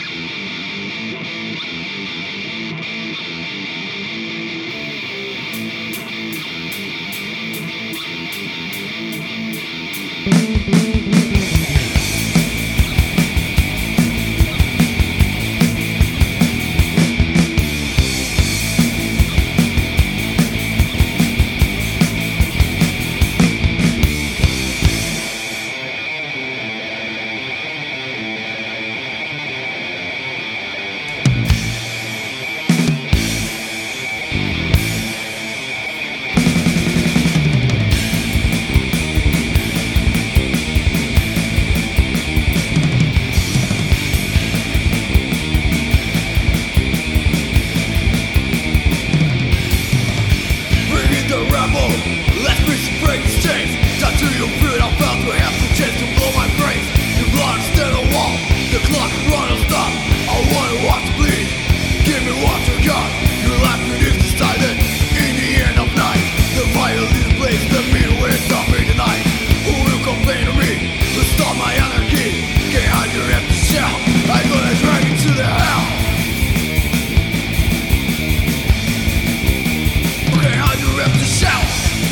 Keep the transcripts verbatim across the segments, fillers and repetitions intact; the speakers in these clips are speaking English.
Let's be some break the chains. Tattoo your feet, I'm about to have the chance to blow my brains. Your blood instead of wall, the clock is running stop. I wanna watch the bleed, give me what you got. Your life is decided in the end of night. The violin plays the midway, stop me tonight. Who will complain to me, to stop my anarchy? Can't hide your empty shell, I'm gonna drag you to the hell. Can't hide your empty shell.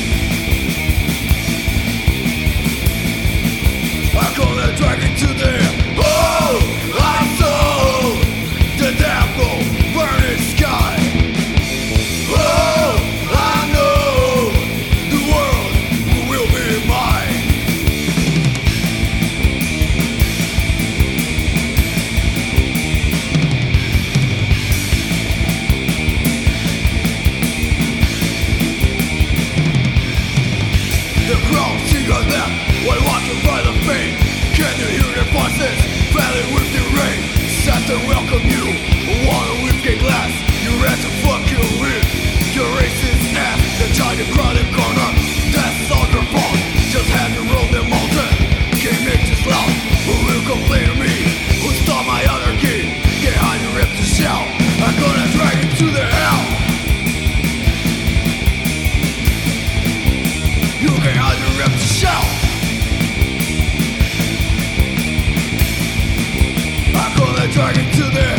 I'm gonna drag it to the oh, I saw the devil burn the sky. Oh, I know the world will be mine. The crowd sing on them while watching by the pain. Can you hear their voices, battling with the rain? Set to welcome you, water with a glass. Your ass a fucking weird. Your racist ass, the giant crowded corner. That's all your fault, just had to roll the mountain. Can't make this loud, who will complain to me? Who stop my anarchy? Get hide your rip to shout. I'm gonna drag you to the hell. You can't hide your rip to shout. I'm gonna drag it to the